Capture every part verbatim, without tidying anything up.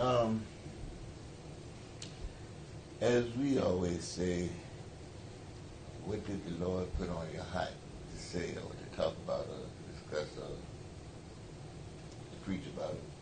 Um, as we always say, what did the Lord put on your heart to say or to talk about or to discuss or to preach about it?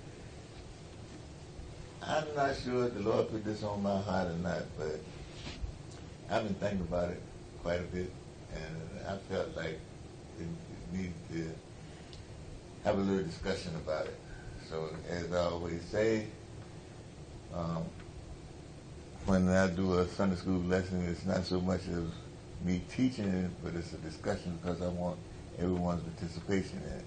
I'm not sure if the Lord put this on my heart or not, but I've been thinking about it quite a bit, and I felt like it, it needed to have a little discussion about it. So, as I always say, um, when I do a Sunday school lesson, it's not so much as me teaching it, but it's a discussion because I want everyone's participation in it.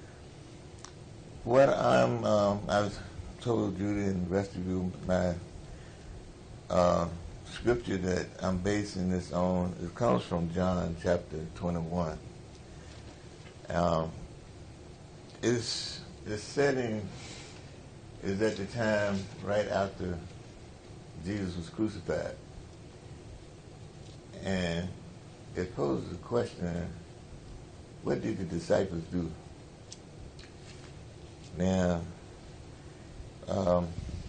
What I'm, um, I've told Judy and the rest of you my uh, scripture that I'm basing this on, it comes from John chapter twenty-one. Um, it's, the setting is at the time right after Jesus was crucified. And it poses the question, what did the disciples do? Now, um,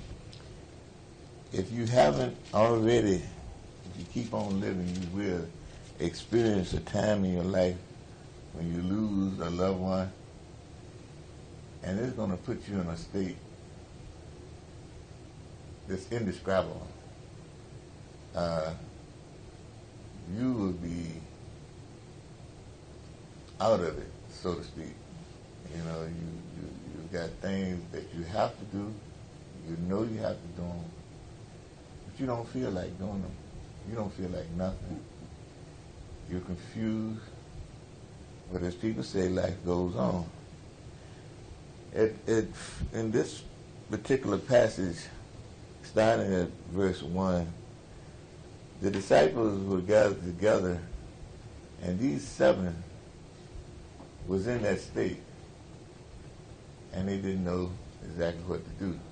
if you haven't already, if you keep on living, you will experience a time in your life when you lose a loved one, and it's going to put you in a state that's indescribable. Uh, you will be out of it, so to speak. You know, you, you, you've got things that you have to do, you know you have to do them, but you don't feel like doing them. You don't feel like nothing. You're confused, but as people say, life goes on. It, it, in this particular passage, starting at verse one, the disciples were gathered together, and these seven was in that state, and they didn't know exactly what to do.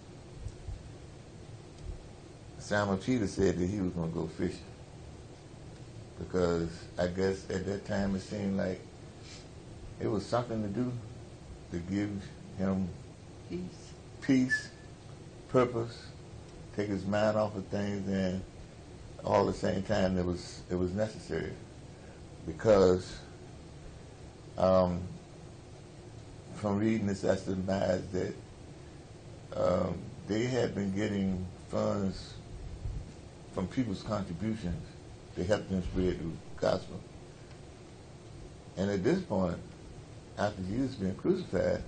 Simon Peter said that he was going to go fishing, because I guess at that time it seemed like it was something to do to give him peace, peace, purpose, take his mind off of things, and all at the same time it was it was necessary, because um, from reading this, I surmised that um, they had been getting funds from people's contributions to help them spread the gospel. And at this point, after Jesus being crucified,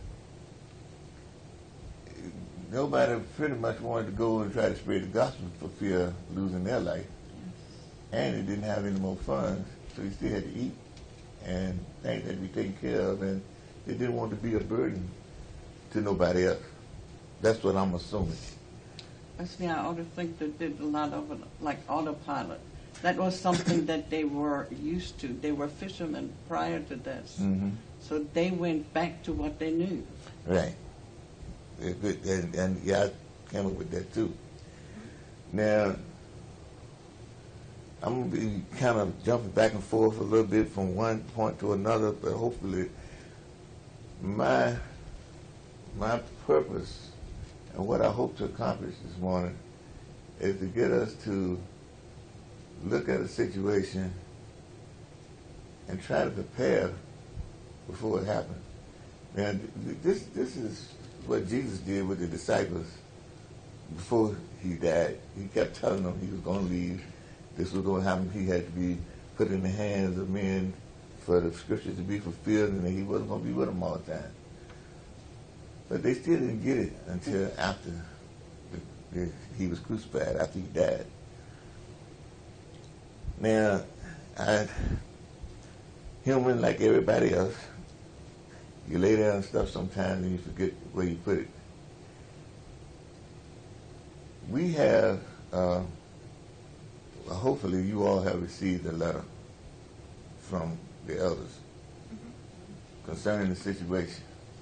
nobody pretty much wanted to go and try to spread the gospel for fear of losing their life. And they didn't have any more funds, so they still had to eat and things had to be taken care of, and they didn't want to be a burden to nobody else. That's what I'm assuming. I see, I ought to think they did a lot of it like autopilot. That was something that they were used to. They were fishermen prior to this. Mm-hmm. So they went back to what they knew. Right. And, and yeah, I came up with that too. Now, I'm going to be kind of jumping back and forth a little bit from one point to another, but hopefully my, my purpose and what I hope to accomplish this morning is to get us to look at a situation and try to prepare before it happens. Now, this, this is what Jesus did with the disciples before he died. He kept telling them he was going to leave. This was going to happen. He had to be put in the hands of men for the scriptures to be fulfilled, and he wasn't going to be with them all the time. But they still didn't get it until after the, the, he was crucified, after he died. Now, I, human like everybody else, you lay down stuff sometimes and you forget where you put it. We have, uh, hopefully you all have received a letter from the elders mm-hmm. concerning the situation.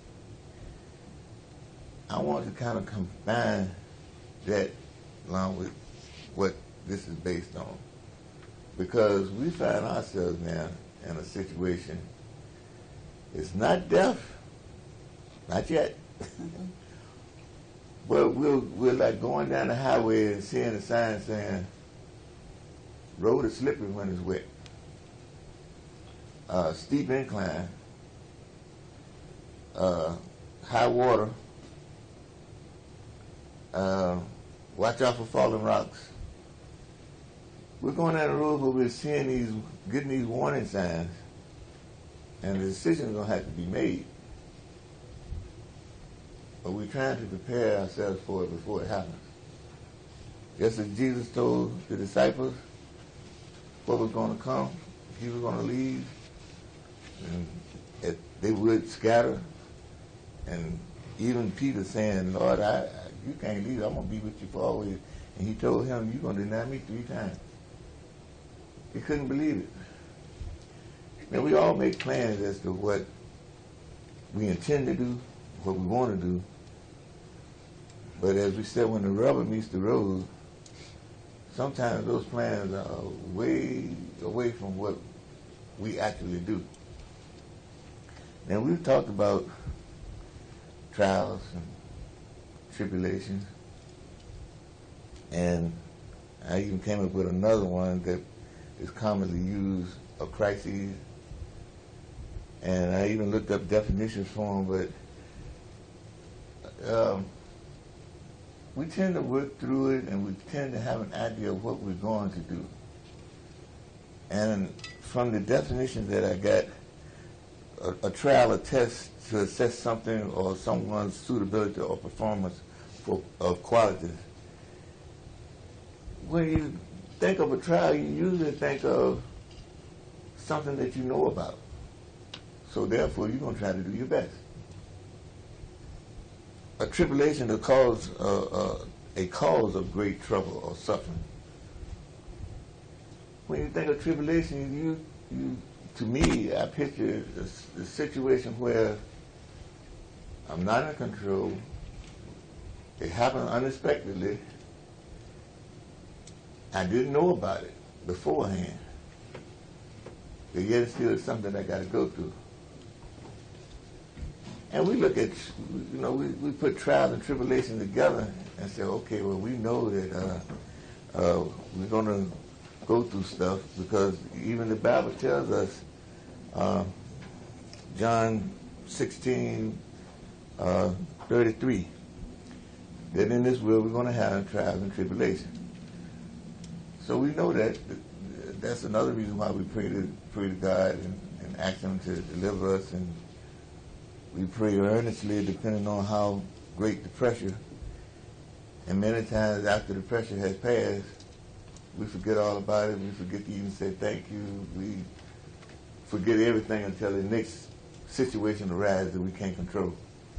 I want to kind of combine that along with what this is based on, because we find ourselves now in a situation. It's not death, not yet, mm-hmm. But we're, we're like going down the highway and seeing a sign saying, road is slippery when it's wet. Uh, steep incline, uh, high water, uh, watch out for falling rocks. We're going down the road where we're seeing these, getting these warning signs, and the decision's gonna have to be made. But we're trying to prepare ourselves for it before it happens. Just as Jesus told the disciples what was going to come, he was going to leave, and it, they would scatter. And even Peter saying, Lord, I, I, you can't leave, I'm going to be with you for always. And he told him, you're going to deny me three times. He couldn't believe it. Now, we all make plans as to what we intend to do, what we want to do. But as we said, when the rubber meets the road, sometimes those plans are way away from what we actually do. Now, we've talked about trials and tribulations, and I even came up with another one that is commonly used, a crisis, and I even looked up definitions for them, but um, we tend to work through it, and we tend to have an idea of what we're going to do. And from the definitions that I got, a, a trial or test to assess something or someone's suitability or performance for, of qualities. When you think of a trial, you usually think of something that you know about. So therefore, you're going to try to do your best. A tribulation to cause uh, uh, a cause of great trouble or suffering. When you think of tribulation, you, you, to me, I picture a, a situation where I'm not in control. It happened unexpectedly. I didn't know about it beforehand. But yet it's still something I got to go through. And we look at, you know, we, we put trials and tribulation together and say, okay, well, we know that uh, uh, we're going to go through stuff because even the Bible tells us, uh, John sixteen, uh, thirty-three, that in this world we're going to have trials and tribulation. So we know that. That's another reason why we pray to, pray to God and, and ask Him to deliver us, and we pray earnestly depending on how great the pressure. And many times after the pressure has passed, we forget all about it. We forget to even say thank you. We forget everything until the next situation arises that we can't control.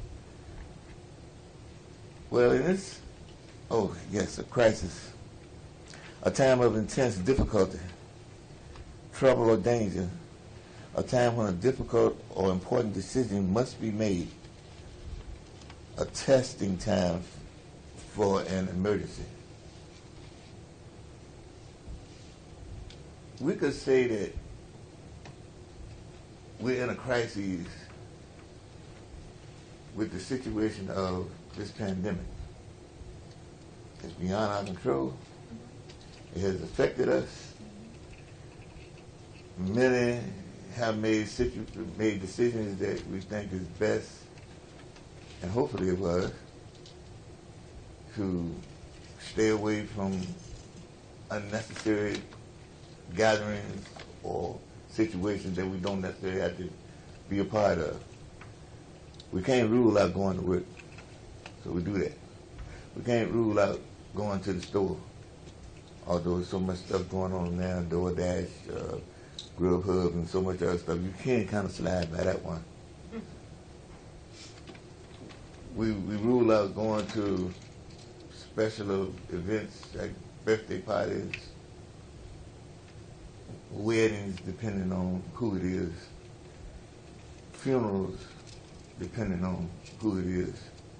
Well, in this, oh yes, a crisis, a time of intense difficulty, trouble or danger, a time when a difficult or important decision must be made, a testing time for an emergency. We could say that we're in a crisis with the situation of this pandemic. It's beyond our control. It has affected us. Many have made situ- made decisions that we think is best, and hopefully it was, to stay away from unnecessary gatherings or situations that we don't necessarily have to be a part of. We can't rule out going to work, so we do that. We can't rule out going to the store, although there's so much stuff going on now, DoorDash, uh, Grubhub, and so much other stuff. You can kind of slide by that one. We we rule out going to special events like birthday parties, weddings, depending on who it is, funerals, depending on who it is,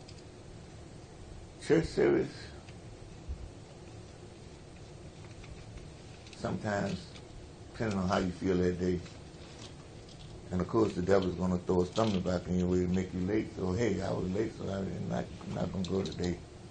church service, sometimes depending on how you feel that day. And of course, the devil's going to throw a stumbling block in your way to make you late. So, hey, I was late, so I'm not, I'm not going to go today.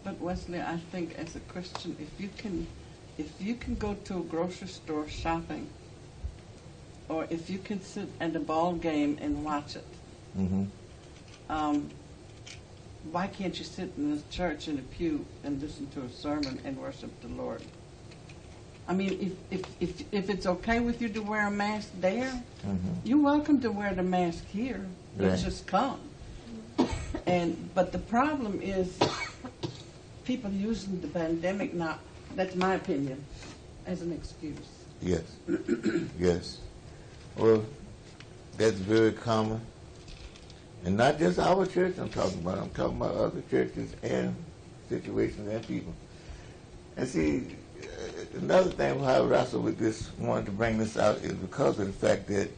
But Wesley, I think as a Christian, if you can, if you can go to a grocery store shopping, or if you can sit at a ball game and watch it, Mm-hmm. um, why can't you sit in the church in a pew and listen to a sermon and worship the Lord? I mean, if if if, if it's okay with you to wear a mask there, Mm-hmm. you're welcome to wear the mask here. Right. It's just come. And but the problem is people using the pandemic now. That's my opinion, as an excuse. Yes. Yes. Well, that's very common. And not just our church I'm talking about. I'm talking about other churches and situations and people. And see, uh, another thing why I wrestle with this, wanted to bring this out, is because of the fact that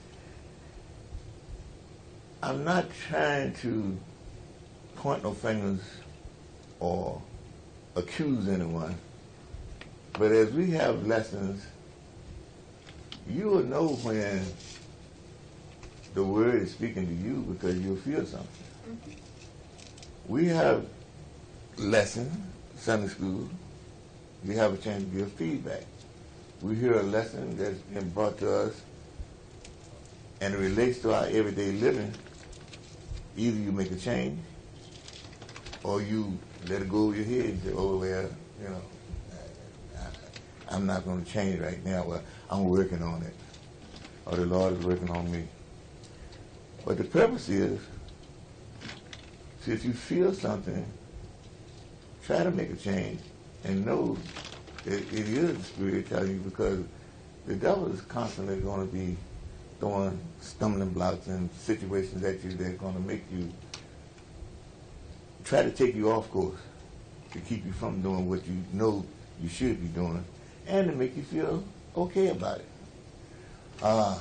I'm not trying to point no fingers or accuse anyone. But as we have lessons, you will know when the word is speaking to you because you'll feel something. Mm-hmm. We have lessons, Sunday school. We have a chance to give feedback. We hear a lesson that's been brought to us and it relates to our everyday living. Either you make a change or you let it go over your head and say, oh, well, you know, I, I'm not going to change right now. Well, I'm working on it. Or the Lord is working on me. But the purpose is, see, if you feel something, try to make a change and know that it is the Spirit telling you, because the devil is constantly going to be throwing stumbling blocks and situations at you that are going to make you try to take you off course, to keep you from doing what you know you should be doing, and to make you feel okay about it. Uh,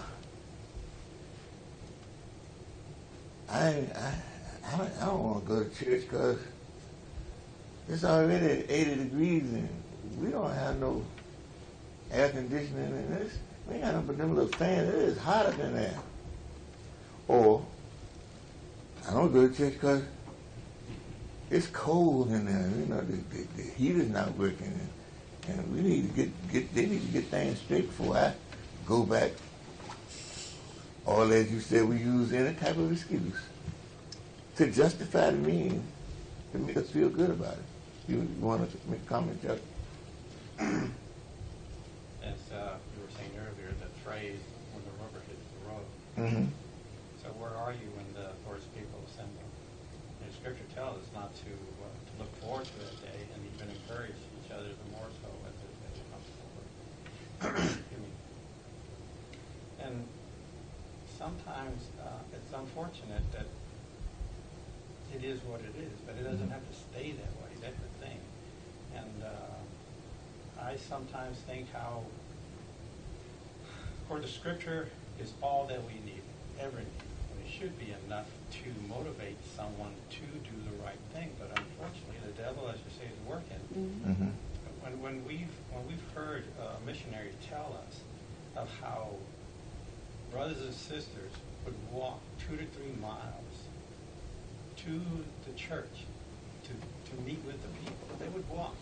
I, I, I don't, I don't want to go to church because it's already eighty degrees and we don't have no air conditioning in this. We ain't got no but them little fans. It is hotter than that. Or I don't go to church because it's cold in there. You know, the, the, the heat is not working, and, and we need to get get. They need to get things straight before I go back. Or as you said, we use any type of excuse to justify the means to make us feel good about it. You, you want to make a comment, Chuck? As uh, you were saying earlier, the phrase, when the rubber hits the road. Mm-hmm. So where are you when the Lord's people assemble? And Scripture tells us not to, uh, to look forward to that day and even encourage each other the more so as the day comes forward. Excuse me. And sometimes uh, it's unfortunate that it is what it is, but it doesn't have to stay that way. That's the thing. And uh, I sometimes think how, for the Scripture is all that we need, ever need. And it should be enough to motivate someone to do the right thing. But unfortunately, the devil, as you say, is working. Mm-hmm. When, when we've when we've heard a missionary tell us of how brothers and sisters would walk two to three miles to the church to, to meet with the people, they would walk,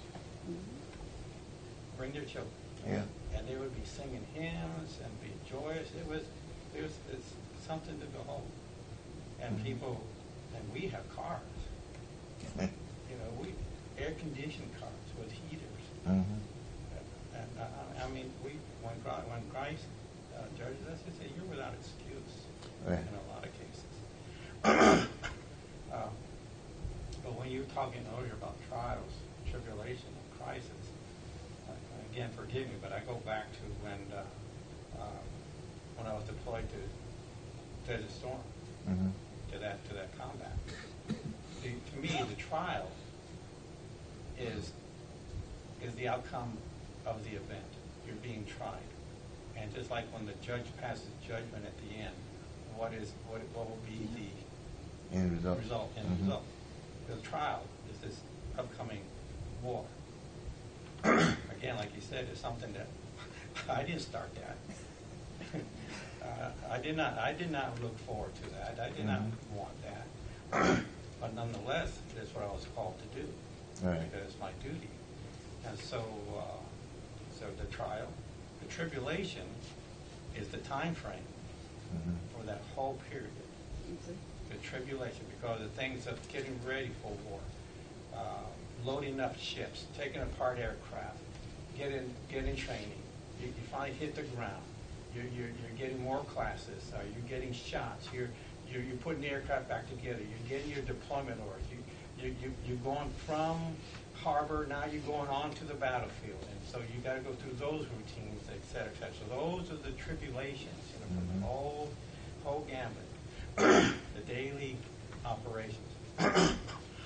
bring their children, Yeah. and they would be singing hymns and be joyous. It was, it was it's something to behold. And Mhm. people, and we have cars, you know, we air-conditioned cars with heaters. Mm-hmm. And uh, I mean, we when Christ, when Christ uh, judges us, he said, "You're without excuse." Right. In a lot of cases. um, but when you were talking earlier about trials, tribulation, and crisis, uh, again, forgive me, but I go back to when uh, uh, when I was deployed to Desert Storm, Mm-hmm. to that to that combat. The, to me, the trial is is the outcome of the event. You're being tried. And just like when the judge passes judgment at the end, what is what, what will be the End result. result? End Mhm. result. The trial is this upcoming war. Again, like you said, it's something that I didn't start that. uh, I did not. I did not look forward to that. I did not Mhm. want that. But nonetheless, that's what I was called to do. Right. because it's my duty. And so, uh, so the trial, the tribulation is the time frame Mhm. for that whole period. The tribulation, because of things of getting ready for war, uh, loading up ships, taking apart aircraft, getting getting training. You, you finally hit the ground. You're, you're, you're getting more classes. Uh, you're getting shots. You're, you're you're putting the aircraft back together. You're getting your deployment orders. You you you you're going from harbor, now you're going on to the battlefield, and so you got to go through those routines, et cetera, et cetera. So those are the tribulations, you know, for Mhm. the whole whole gambit, the daily operations.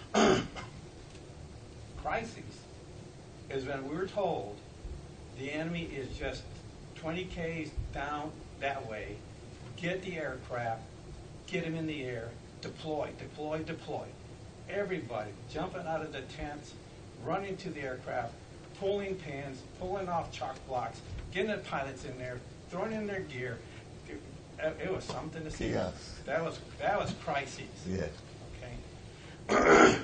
Crises is when we're told the enemy is just twenty Ks down that way, get the aircraft, get him in the air, deploy, deploy, deploy. Everybody jumping out of the tents, running to the aircraft, pulling pins, pulling off chalk blocks, getting the pilots in there, throwing in their gear. It, it was something to see. Chaos. That was that was crises. Yes. Okay.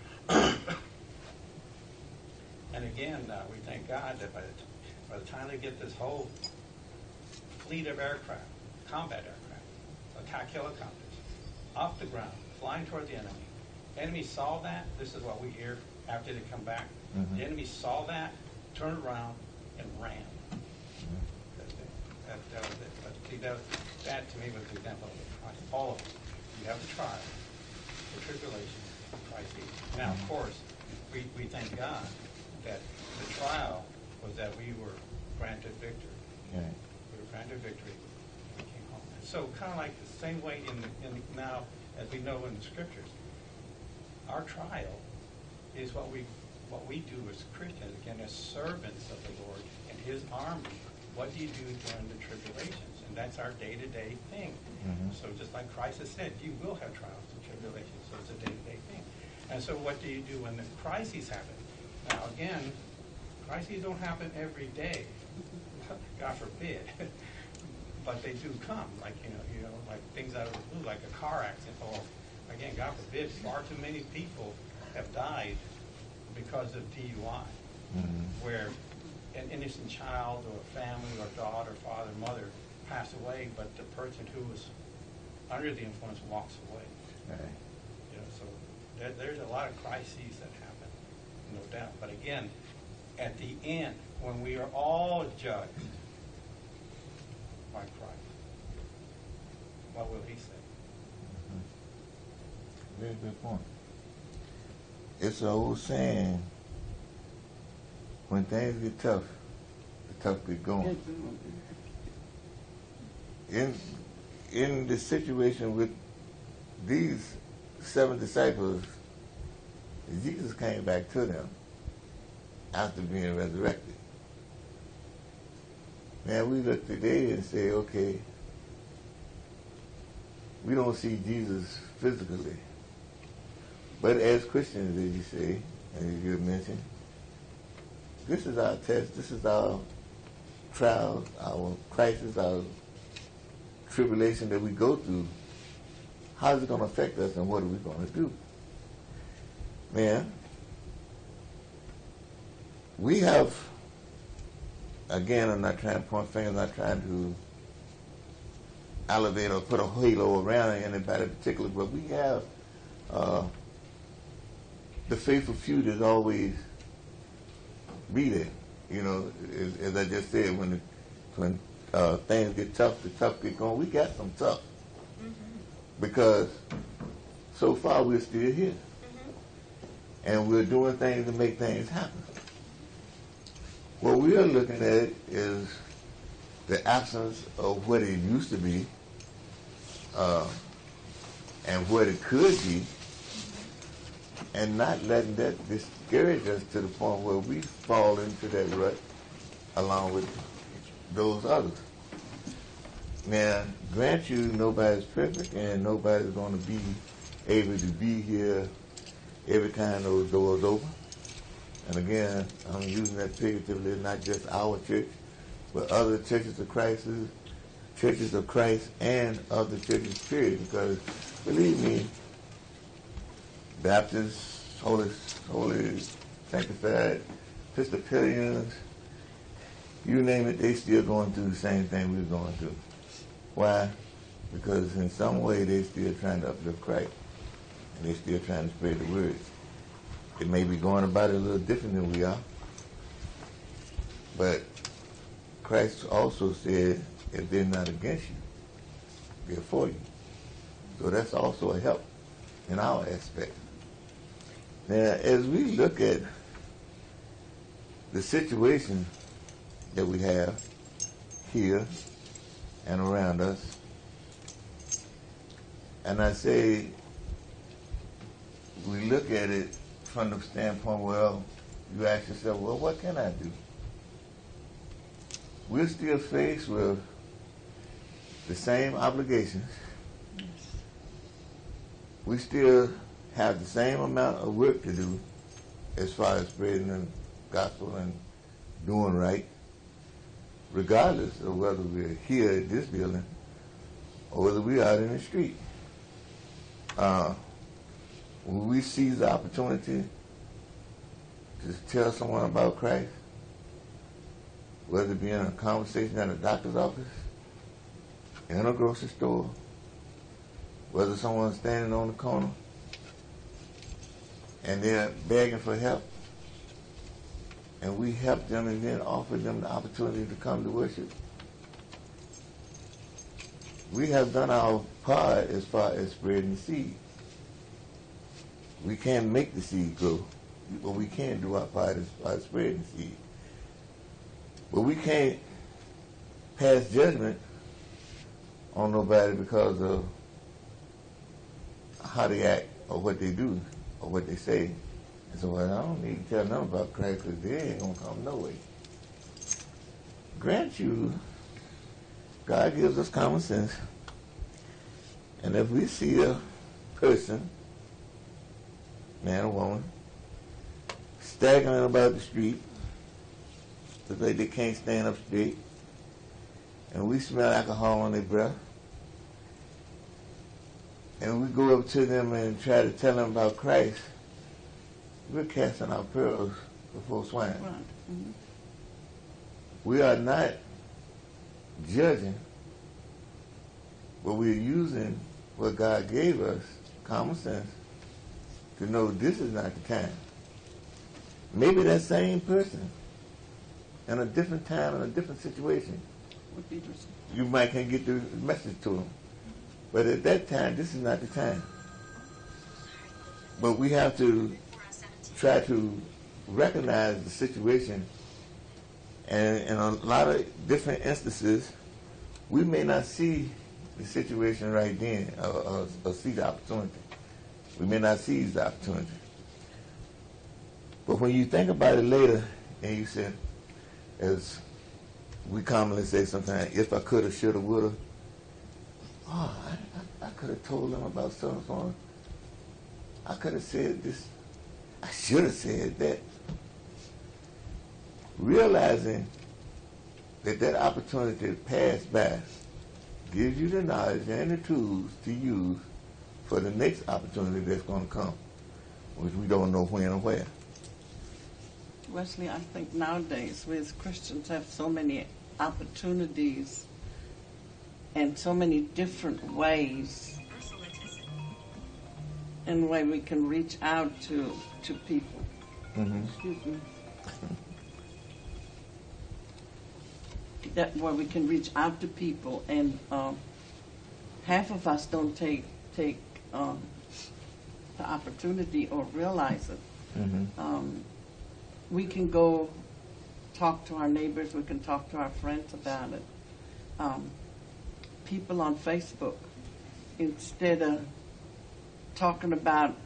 And again, uh, we thank God that by the, t- by the time they get this whole fleet of aircraft, combat aircraft, attack helicopters, off the ground, flying toward the enemy. Enemy saw that. This is what we hear after they come back. Mhm. The enemy saw that, turned around, and ran. That, that, that was it. But see, that, that to me was the example of all of it. You have the trial, the tribulation, the crisis. Now, of course, we, we thank God that the trial was that we were granted victory. Okay. We were granted victory. We came home. And so, kind of like the same way in, in now, as we know in the scriptures, our trial is what we what we do as Christians, again, as servants of the Lord and His army. What do you do during the tribulations? And that's our day-to-day thing. Mhm. So just like Christ has said, you will have trials and tribulations. So it's a day-to-day thing. And so what do you do when the crises happen? Now, again, crises don't happen every day. God forbid. But they do come, like, you know, you know, like things out of the blue, like a car accident. Or, again, God forbid, far too many people have died because of D U I, Mhm. where an innocent child or a family or daughter, father, mother pass away, but the person who was under the influence walks away. Right. You know, so there, there's a lot of crises that happen, no doubt. But again, at the end, when we are all judged by Christ, what will He say? Very good point. It's an old saying, when things get tough, the tough get going. In in the situation with these seven disciples, Jesus came back to them after being resurrected. Now we look today and say, okay, we don't see Jesus physically. But as Christians, as you say, and as you mentioned, this is our test, this is our trial, our crisis, our tribulation that we go through. How is it going to affect us, and what are we going to do? Man, we have, again, I'm not trying to point fingers, I'm not trying to elevate or put a halo around anybody in particular, but we have uh, the faithful few that always be there. You know, as, as I just said, when the, when uh, things get tough, the tough get going. We got some tough Mm-hmm. because so far we're still here, Mm-hmm. and we're doing things to make things happen. What we are looking at is the absence of what it used to be, uh, and what it could be, and not letting that discourage us to the point where we fall into that rut along with those others. Now, grant you, nobody's perfect, and nobody's going to be able to be here every time those doors open. And again, I'm using that figuratively, not just our church, but other churches of Christ, churches of Christ, and other churches, period. Because, believe me, Baptists, holy, holy, sanctified Episcopalians, you name it, they still going through the same thing we're going through. Why? Because in some way they still trying to uplift Christ, and they still trying to spread the word. They may be going about it a little different than we are, but Christ also said, if they're not against you, they're for you. So that's also a help in our aspect. Now, as we look at the situation that we have here and around us, and I say we look at it from the standpoint, well, you ask yourself, well, what can I do? We're still faced with the same obligations. Yes. We still have the same amount of work to do as far as spreading the gospel and doing right, regardless of whether we're here at this building or whether we're out in the street. Uh, when we seize the opportunity to tell someone about Christ, whether it be in a conversation at a doctor's office, in a grocery store, whether someone's standing on the corner and they're begging for help, and we help them and then offer them the opportunity to come to worship, we have done our part as far as spreading the seed. We can't make the seed grow, but we can do our part as far as spreading the seed. But we can't pass judgment on nobody because of how they act or what they do or what they say. And so, well, I don't need to tell them about Christ because they ain't going to come no way. Grant you, God gives us common sense. And if we see a person, man or woman, staggering about the street, look like they can't stand up straight, and we smell alcohol on their breath, and we go up to them and try to tell them about Christ, we're casting our pearls before swine. Right. Mm-hmm. We are not judging, but we're using what God gave us, common sense, to know this is not the time. Maybe that same person in a different time, in a different situation, Would be just- you might can't get the message to them. But at that time, this is not the time. But we have to try to recognize the situation. And in a lot of different instances, we may not see the situation right then or, or, or see the opportunity. We may not seize the opportunity. But when you think about it later, and you say, as we commonly say sometimes, if I could have, should have, would have, oh, I, I, I could have told them about so-and-so. I could have said this. I should have said that. Realizing that that opportunity passed by gives you the knowledge and the tools to use for the next opportunity that's going to come, which we don't know when or where. Wesley, I think nowadays we as Christians have so many opportunities and so many different ways in the way we can reach out to to people. Mm-hmm. Excuse me. That where we can reach out to people, and um, half of us don't take take um, the opportunity or realize it. Mm-hmm. Um, we can go talk to our neighbors. We can talk to our friends about it. Um, people on Facebook, instead of talking about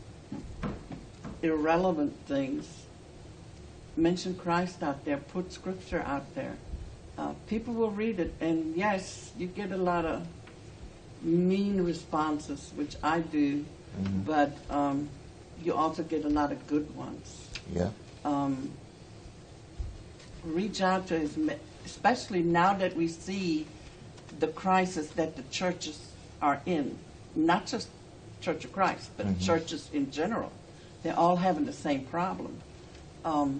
irrelevant things, mention Christ out there, put scripture out there. Uh, people will read it, and yes, you get a lot of mean responses, which I do, Mm-hmm. but um, you also get a lot of good ones. Yeah. Um, reach out to his, especially now that we see the crisis that the churches are in, not just Church of Christ, but Mhm. churches in general. They're all having the same problem. Um,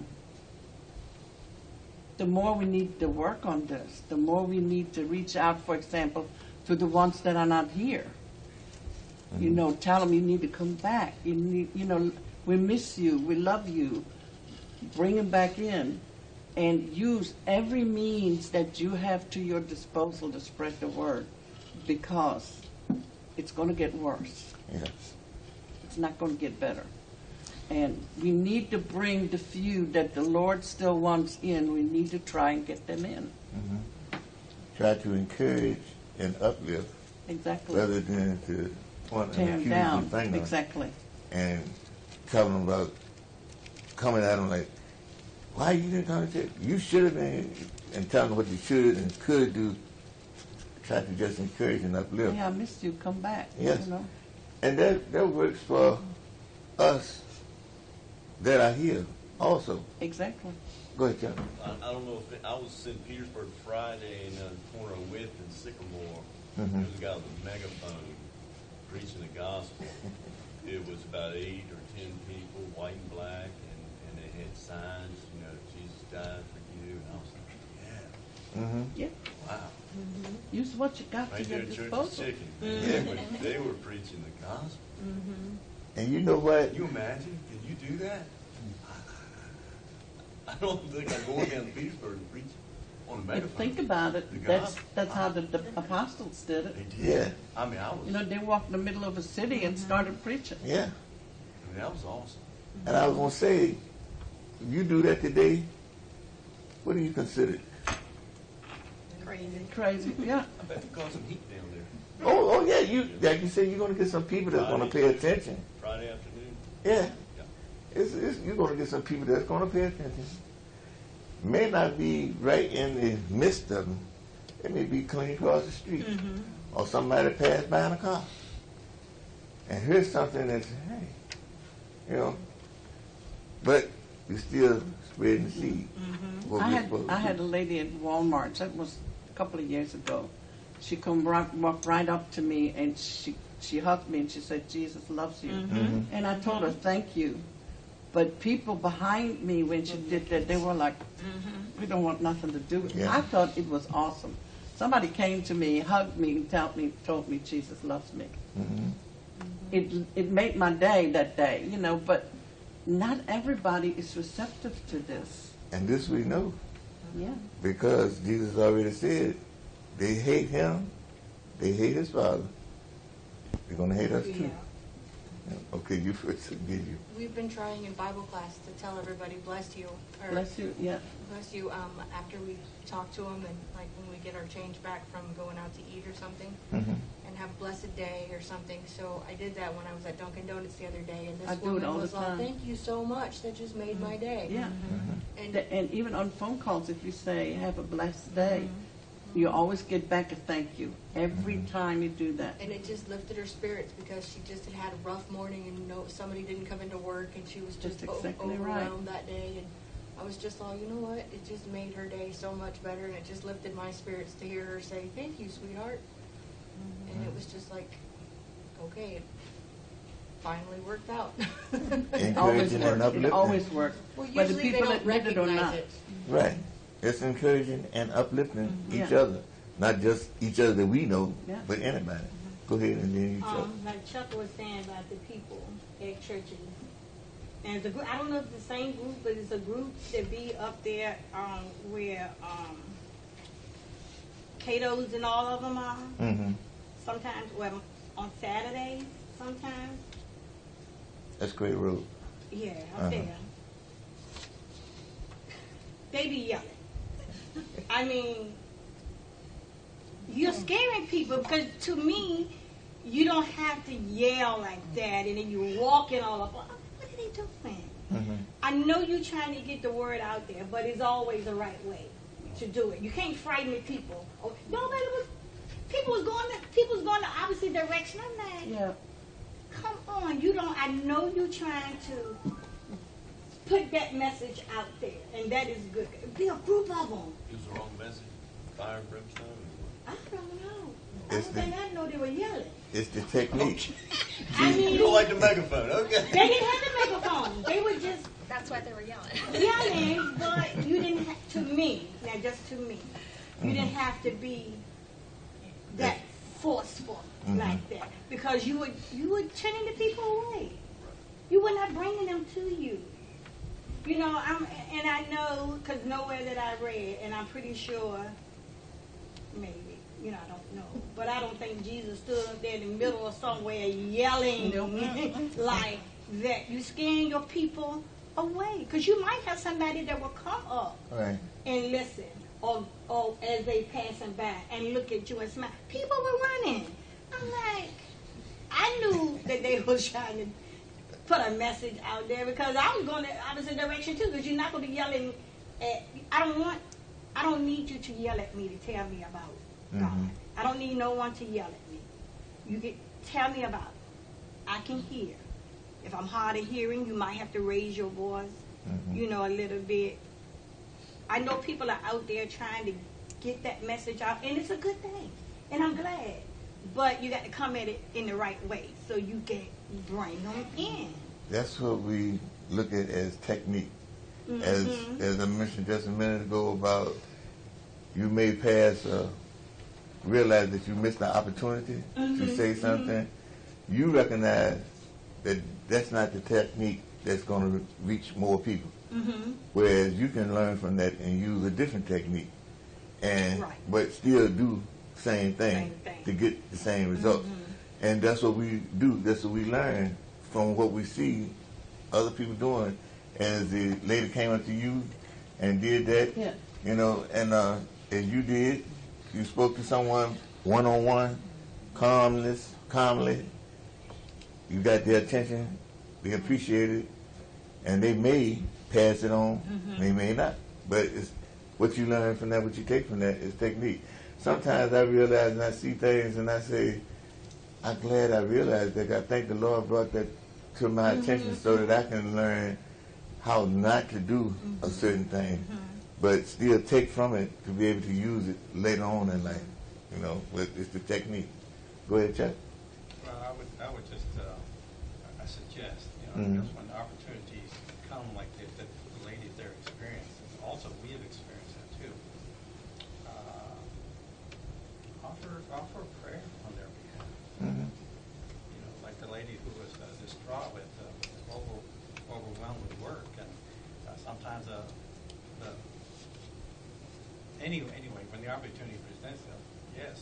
the more we need to work on this, the more we need to reach out, for example, to the ones that are not here. Mm-hmm. You know, tell them you need to come back. You need, you know, we miss you. We love you. Bring them back in, and use every means that you have to your disposal to spread the word, because it's going to get worse. Yes. It's not going to get better. And we need to bring the few that the Lord still wants in. We need to try and get them in. Mm-hmm. Try to encourage and uplift, Exactly. rather than to point Tear and them accuse down. and finger Exactly. and tell them about coming at them like, why you didn't come to church? You should have been, and tell them what you should and could do. Try to just encourage and uplift. Yeah, I missed you. Come back. Yes. You know? And that, that works for us that are here also. Exactly. Go ahead, John. I, I don't know if it, I was in Petersburg Friday in the corner of Width and Sycamore. Mhm. There was a guy with a megaphone preaching the gospel. It was about eight or ten people, white and black, and, and they had signs, you know, Jesus died for you. And I was like, yeah, Mm-hmm. Yeah. wow. Use what you got Right to there your at Church of disposal. Chicken. Mhm. They, were, they were preaching the gospel. And you know what? Can you imagine? Can you do that? I don't think I'm going down to Petersburg and preach on a But megaphone. think about it. The That's gospel. that's how the, the apostles did They it. did. Yeah. I mean, I was. You know, they walked in the middle of a city and started preaching. Yeah. I mean, that was awesome. And I was going to say, if you do that today, what do you consider? Crazy. Crazy. Yeah. I bet it caused some heat down there. Oh, oh yeah, you like you said, you're going to get some people that's going to pay attention. Friday afternoon. Yeah. Yeah. It's, it's, you're going to get some people that's going to pay attention. May not be right in the midst of them. It may be clean across the street. Mm-hmm. Or somebody passed by in a car. And here's something that's, hey, you know, but you're still spreading the seed. Mm-hmm. What I we're had supposed to I do. had a lady at Walmart. That was a couple of years ago. She come right, walked right up to me and she she hugged me and she said, "Jesus loves you." Mhm. And I told her, "Thank you." But people behind me, when she did that, they were like, "We don't want nothing to do with it." Yeah. I thought it was awesome. Somebody came to me, hugged me, and told me told me Jesus loves me. Mhm. It it made my day that day, you know. But not everybody is receptive to this. And this we know Yeah. because Jesus already said they hate him, they hate his Father. They're going to hate us too. Yeah. Okay, you first. Did you? We've been trying in Bible class to tell everybody, bless you. Or Bless you. Yeah. Bless you, um, after we talk to them and like when we get our change back from going out to eat or something, Mm-hmm. and have a blessed day or something. So I did that when I was at Dunkin' Donuts the other day, and I this do it woman all the was all, time. thank you so much. That just made my day. Yeah. And Th- And even on phone calls, if you say, "Have a blessed day," you always get back a thank you every time you do that. and it just lifted her spirits because she just had had a rough morning and no somebody didn't come into work and she was just That's o- exactly right. overwhelmed that day, and I was just all, you know what, it just made her day so much better, and it just lifted my spirits to hear her say, thank you, sweetheart. And it was just like, okay, it finally worked out. It always Encouraging and works. It uplifting. always works. Well, Whether usually they people don't admit it or recognize not. it. Right. It's encouraging and uplifting each Yeah. other. Not just each other that we know, Yeah. but anybody. Go ahead and then each other. Um, like Chuck was saying about the people at churches. And it's a group, I don't know if it's the same group, but it's a group that be up there um, where um, Cato's and all of them are. Mm-hmm. Sometimes, well, on Saturdays, sometimes. That's Great Road. Yeah, up Uh-huh. there. They be yelling. I mean, you're scaring people because to me, you don't have to yell like that and then you're walking all up. What are they doing? Mm-hmm. I know you're trying to get the word out there, but it's always the right way to do it. You can't frighten the people. Oh, no, but it was people was going to people was going the opposite direction. I'm like, Yeah. come on, you don't. I know you're trying to put that message out there, and that is good. Be a group of them. It was the wrong message. Fire and brimstone. I don't know. I It's don't the- think I know they were yelling. it's the technique. I You mean, don't like the megaphone, okay? they didn't have the megaphone. They were just That's why they were yelling. yelling, but you didn't have, to me, now just to me, you didn't have to be that forceful like that, because you would you would turning the people away. You were not bringing them to you. You know, I'm, and I know, because nowhere that I read, and I'm pretty sure, maybe, you know, I don't know, but I don't think Jesus stood up there in the middle of somewhere yelling like that. You scaring your people away, because you might have somebody that will come up Right. and listen, or, or as they passing by and look at you and smile. People were running. I'm like, I knew that they was trying to put a message out there, because I was going the opposite direction too, because you're not going to be yelling at, I don't want, I don't need you to yell at me to tell me about God. Mhm. I don't need no one to yell at me. You can tell me about it. I can hear. If I'm hard of hearing, you might have to raise your voice, Mhm. you know, a little bit. I know people are out there trying to get that message out, and it's a good thing, and I'm glad. But you got to come at it in the right way so you can bring them in. That's what we look at as technique. As Mhm. as I mentioned just a minute ago about you may pass, uh, realize that you missed the opportunity to Mhm, say something. You recognize that that's not the technique that's going to reach more people. Mm-hmm. Whereas you can learn from that and use a different technique, and Right. but still do same thing, Same thing. to get the same results. And that's what we do. That's what we learn from what we see other people doing. As the lady came up to you and did that, Yeah. you know, and uh, as you did, you spoke to someone one on one, calmness, calmly. You got their attention. They appreciate it, and they may pass it on. They may not. But it's what you learn from that, what you take from that, is technique. Sometimes I realize and I see things and I say, I'm glad I realized that. I thank the Lord brought that to my attention so that I can learn how not to do a certain thing, but still take from it to be able to use it later on in life. You know, but it's the technique. Go ahead, Chuck. Well, I would, I would just, uh, I suggest, you know, Mhm. because when opportunities come like the, the the ladies there experienced, and also we have experienced that too, uh, offer, offer a prayer on their behalf. Mm-hmm. You know, like the lady who was uh, distraught with, uh, over, overwhelmed with work, and uh, sometimes uh, the, anyway, anyway, when the opportunity presents itself, yes.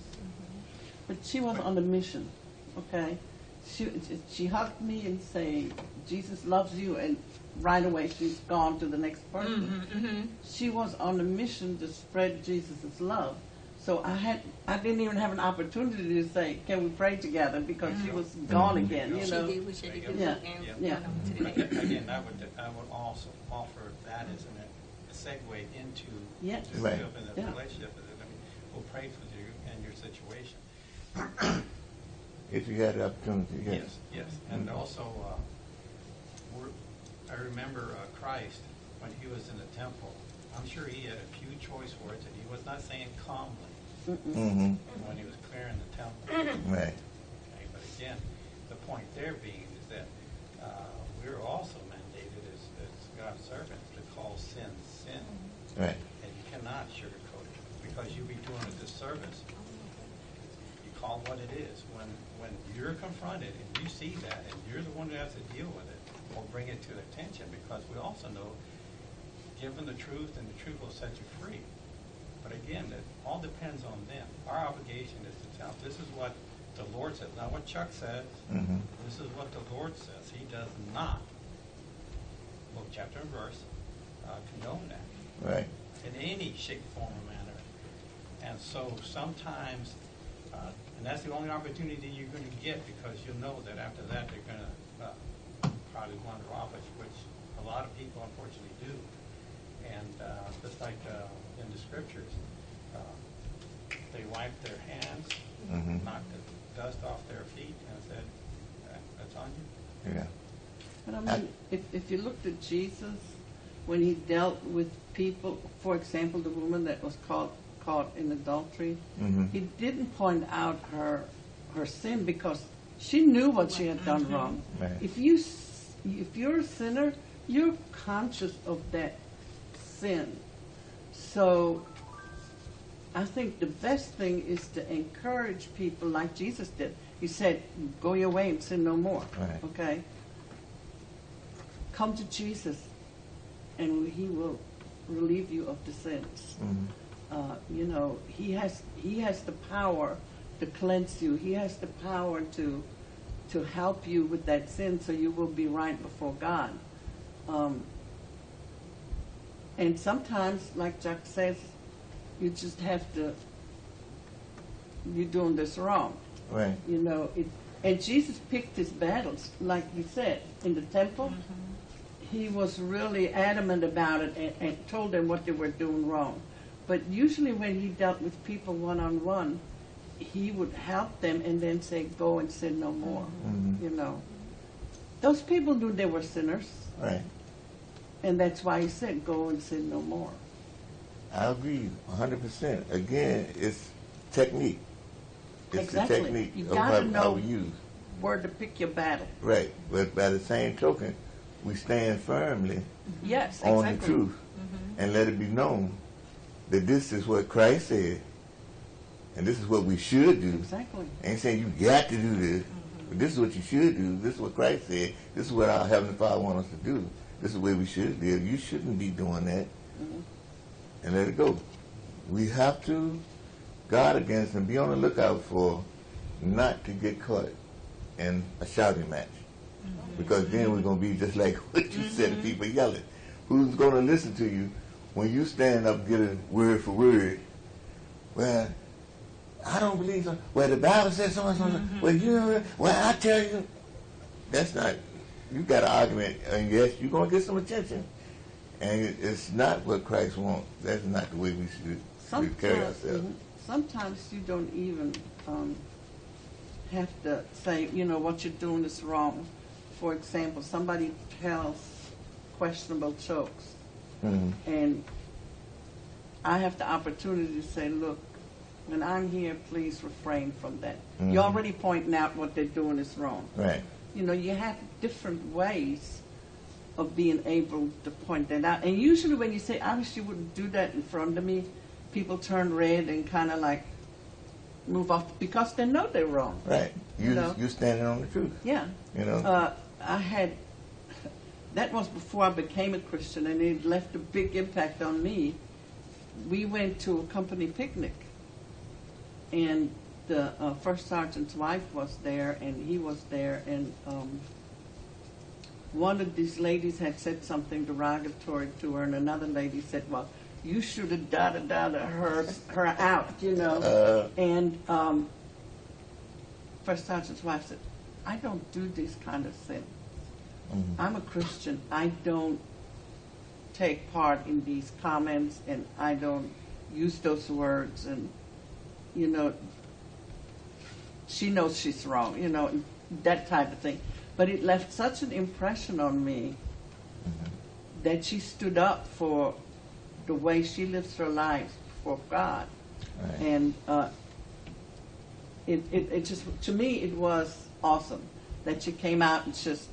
But she was on a mission, okay? She she hugged me and said, Jesus loves you, and right away she's gone to the next person. Mm-hmm. She was on a mission to spread Jesus' love. So I had I didn't even have an opportunity to say, can we pray together, because she was gone again, you She know. did what she did. Yeah. Yeah. Yeah. But again, I would, I would also offer that as an- a segue into Yeah. just Right. building a Yeah. relationship. I mean, we'll pray for you and your situation. If you had the opportunity, yes. Yes, yes. And also, uh, we're, I remember uh, Christ, when he was in the temple, I'm sure he had a few choice words, and he was not saying calmly Mm-hmm. when he was clearing the temple. Right. Okay, but again, the point there being is that uh, we're also mandated as, as God's servants to call sin sin, Right. and you cannot sugarcoat it, because you'll be doing a disservice. You call what it is. When when you're confronted and you see that, and you're the one who has to deal with it, or bring it to their attention, because we also know, given the truth, and the truth will set you free. But again, it all depends on them. Our obligation is to tell, this is what the Lord says, not what Chuck says. Mm-hmm. This is what the Lord says. He does not, book, chapter, and verse, uh, condone that Right. in any shape, form, or manner. And so sometimes, uh, and that's the only opportunity you're going to get, because you'll know that after that they're going to uh, probably wander off, which, which a lot of people unfortunately do. And uh, just like uh, in the scriptures, uh, they wiped their hands, Mhm. knocked the dust off their feet, and said, "That- that's on you." Yeah. But I mean, if, if you looked at Jesus, when he dealt with people, for example, the woman that was caught caught in adultery, Mm-hmm. he didn't point out her her sin because she knew what she had done wrong. Right. If you s- if you're a sinner, you're conscious of that sin. So I think the best thing is to encourage people like Jesus did. He said, "Go your way and sin no more." Right. Okay. Come to Jesus, and He will relieve you of the sins. Mhm. Uh, you know, He has He has the power to cleanse you. He has the power to to help you with that sin, so you will be right before God. Um, and sometimes, like Jack says, you just have to. You're doing this wrong. Right. You know, it, and Jesus picked his battles, like you said, in the temple. He was really adamant about it and, and told them what they were doing wrong. But usually when he dealt with people one-on-one, he would help them and then say, go and sin no more. Mhm. You know. Those people knew they were sinners, Right. and that's why he said, go and sin no more. I agree one hundred percent. Again, it's technique. It's Exactly. the technique You of gotta how, know- how we use. Where to pick your battle. Right. But by the same token, we stand firmly Yes, on exactly. the truth and let it be known that this is what Christ said and this is what we should do. Exactly. I ain't saying you got to do this, but this is what you should do. This is what Christ said. This is what our Heavenly Father wants us to do. This is the way we should live. You shouldn't be doing that. Mhm. And let it go. We have to guard against and be on the lookout for not to get caught in a shouting match. Because then we're going to be just like what you said, people yelling. Who's going to listen to you when you stand up getting word for word? Well, I don't believe so. Well, the Bible says so and so. Well, you know, well, I tell you, that's not, you got an argument, and yes, you're going to get some attention. And it- it's not what Christ wants. That's not the way we should, should carry ourselves. mhm. Sometimes you don't even um, have to say, you know, what you're doing is wrong. For example, somebody tells questionable jokes, Mhm. and I have the opportunity to say, look, when I'm here, please refrain from that. Mhm. You're already pointing out what they're doing is wrong. Right. You know, you have different ways of being able to point that out. And usually when you say, I wish you wouldn't do that in front of me, people turn red and kind of like move off because they know they're wrong. Right. You, No. you're standing on the truth. Yeah. You know? Uh, I had, that was before I became a Christian, and it left a big impact on me. We went to a company picnic, and the uh, first sergeant's wife was there, and he was there, and um, one of these ladies had said something derogatory to her, and another lady said, well, you should have da-da-da her, her out, you know. Uh, And um, first sergeant's wife said, I don't do this kind of sin. mhm. I'm a Christian. I don't take part in these comments, and I don't use those words. And, you know, she knows she's wrong, you know, and that type of thing. But it left such an impression on me that she stood up for the way she lives her life for God. Right. And uh, it, it, it just, to me, it was awesome that she came out and just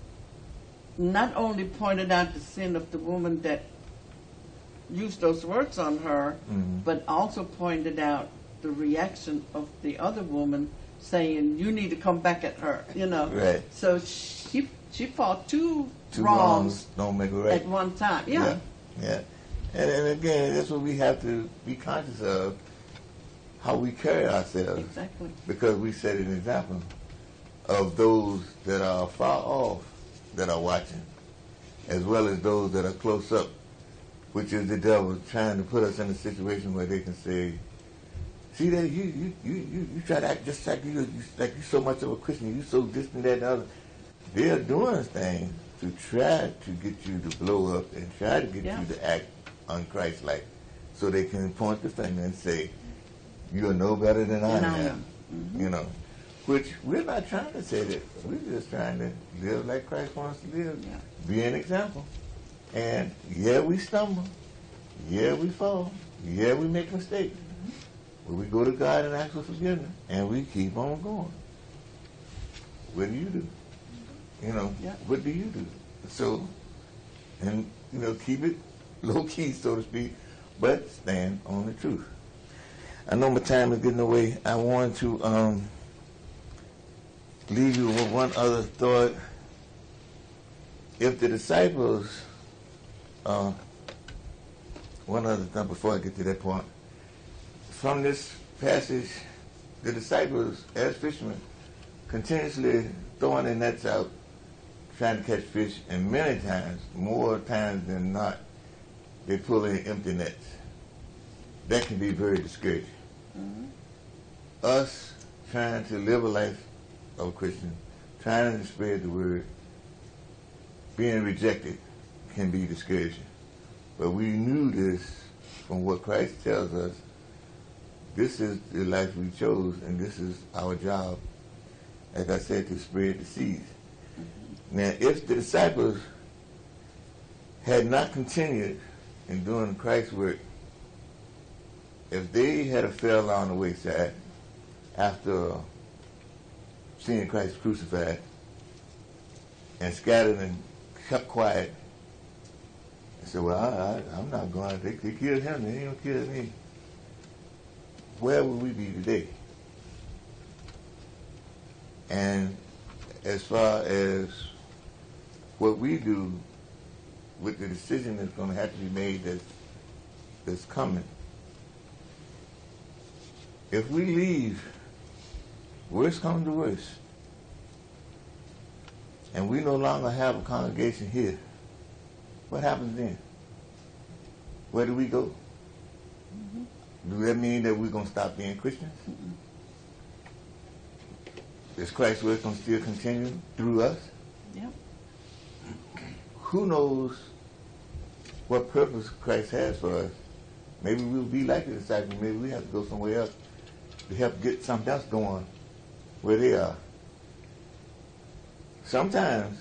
not only pointed out the sin of the woman that used those words on her, Mhm. but also pointed out the reaction of the other woman saying, you need to come back at her, you know. Right. So she she fought two, Two wrongs wrongs don't make a right. at one time. Yeah. Yeah. Yeah. And, and again, that's what we have to be conscious of, how we carry ourselves. Exactly. Because we set an example of those that are far off that are watching, as well as those that are close up, which is the devil trying to put us in a situation where they can say, see that you you, you, you, you try to act just like you, you like you so much of a Christian, you so this and that and the other. They're doing things to try to get you to blow up and try to get Yeah. you to act un-Christ-like, so they can point the finger and say, you're no better than I Than I am. am. Mhm. You know, which we're not trying to say that. We're just trying to live like Christ wants us to live. Yeah. Be an example. And yeah, we stumble. Yeah, we fall. Yeah, we make mistakes. But we go to God and ask for forgiveness, and we keep on going. What do you do? You know, Yeah. what do you do? So, and, you know, keep it low key, so to speak, but stand on the truth. I know my time is getting away. I want to um, leave you with one other thought. If the disciples, uh, one other thing before I get to that point, from this passage, the disciples, as fishermen, continuously throwing their nets out, trying to catch fish, and many times, more times than not, they pull in empty nets. That can be very discouraging. Mhm. Us trying to live a life of a Christian, trying to spread the word, being rejected can be discouraging. But we knew this from what Christ tells us. This is the life we chose, and this is our job, like I said, to spread the seeds. Now, if the disciples had not continued in doing Christ's work, if they had a fell along the wayside after seeing Christ crucified and scattered and kept quiet and said, well, I, I, I'm not going, they, they killed him, they ain't gonna kill me, where would we be today? And as far as what we do with the decision that's going to have to be made that's, that's coming, if we leave, worst comes to worst, and we no longer have a congregation here, what happens then? Where do we go? Mm-hmm. Do that mean that we're going to stop being Christians? Mm-hmm. Is Christ's work going to still continue through us? Yep. Who knows what purpose Christ has for us? Maybe we'll be like the disciples. Maybe we have to go somewhere else to help get something else going where they are. Sometimes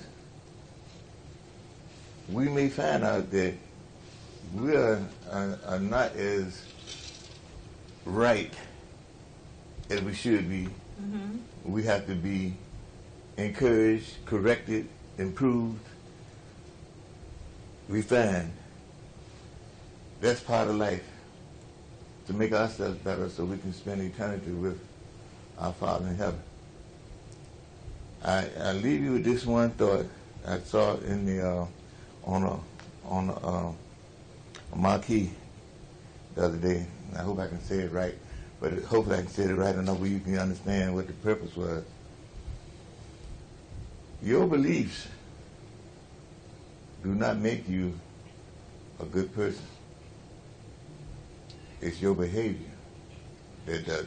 we may find out that we are, are, are not as right as we should be. Mm-hmm. We have to be encouraged, corrected, improved, refined. That's part of life, to make ourselves better so we can spend eternity with our Father in heaven. I, I leave you with this one thought I saw in the uh, on a on a, uh, a marquee the other day. I hope I can say it right, but hopefully I can say it right enough where you can understand what the purpose was. Your beliefs do not make you a good person. It's your behavior that does it.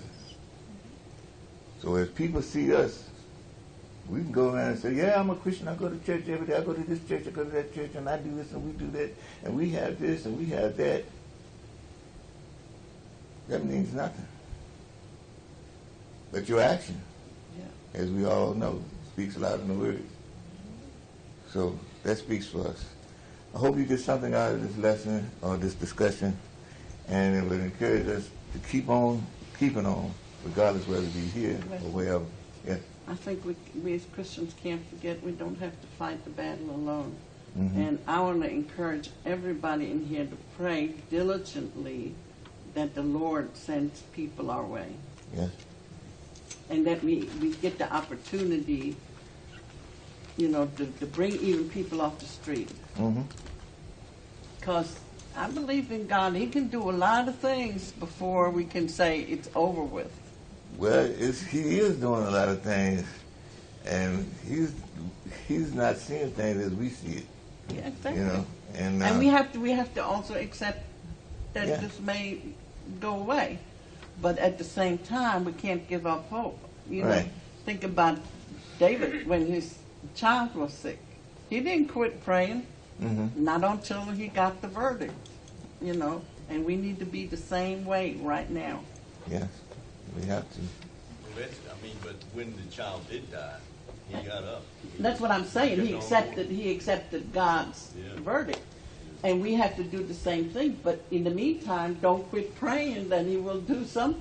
So as people see us, we can go around and say, yeah, I'm a Christian, I go to church every day, I go to this church, I go to that church, and I do this and we do that, and we have this and we have that. That means nothing. But your action, Yeah. as we all know, speaks louder than the words. So that speaks for us. I hope you get something out of this lesson or this discussion, and it will encourage us to keep on keeping on, regardless whether we here or wherever. Yes. I think we, we as Christians can't forget we don't have to fight the battle alone. Mm-hmm. And I want to encourage everybody in here to pray diligently that the Lord sends people our way. Yes. And that we, we get the opportunity, you know, to, to bring even people off the street. Mm-hmm. Because I believe in God. He can do a lot of things before we can say it's over with. Well, it's, he is doing a lot of things, and he's he's not seeing things as we see it. Yeah, exactly. You know, and uh, And we have to we have to also accept that Yeah. this may go away, but at the same time we can't give up hope. You Right. know, think about David when his child was sick. He didn't quit praying, mhm. not until he got the verdict. You know, and we need to be the same way right now. Yes, we have to. Well, that's, I mean, but when the child did die, he got up. That's what I'm saying. He kept on accepted he accepted God's Yeah. verdict. And we have to do the same thing. But in the meantime, don't quit praying that he will do something.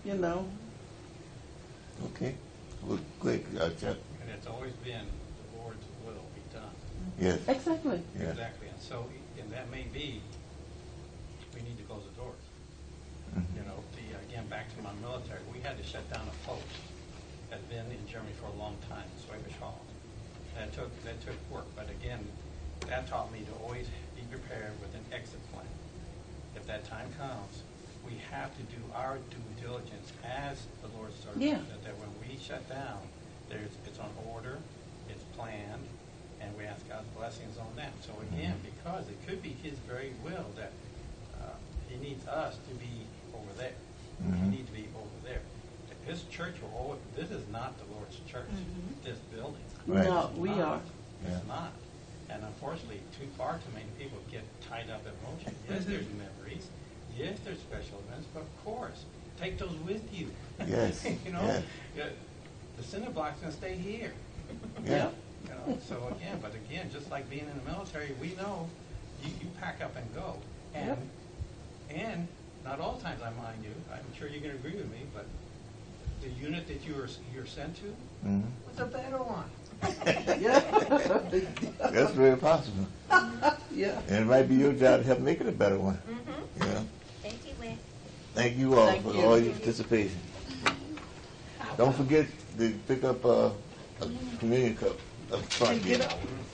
you know. Okay. Well, quick, uh, Chuck. And it's always been the Lord's will be done. Yes. Exactly. Yeah. Exactly. And so, and that may be, we need to close the doors. Mhm. You know, the, again, back to my military, we had to shut down a post that had been in Germany for a long time, Swabish Hall. That took, that took work, but again, that taught me to always be prepared with an exit plan. If that time comes, we have to do our due diligence as the Lord's servant. Yeah. That, that when we shut down, there's, it's on order, it's planned, and we ask God's blessings on that. So again, because it could be His very will that uh, He needs us to be over there. Mhm. We need to be over there. His church will always, this is not the Lord's church, this building. Right. No, we It's not. are. Yeah. It's not. And unfortunately, too far too many people get tied up in emotion. Yes, there's memories. Yes, there's special events, but of course, take those with you. Yes, You know, yes. yeah, the cinder block's gonna stay here. Yeah. You know, so again, but again, just like being in the military, we know you, you pack up and go. And, Yep. and not all times, I mind you, I'm sure you can agree with me, but the unit that you were, you're sent to Mhm. was a better one. Yeah. That's very possible. Yeah. And it might be your job to help make it a better one. Mm-hmm. Yeah. Thank you, Wes. Thank you all Thank for you. all your participation. Don't forget to pick up uh, a communion cup up front And get here. up.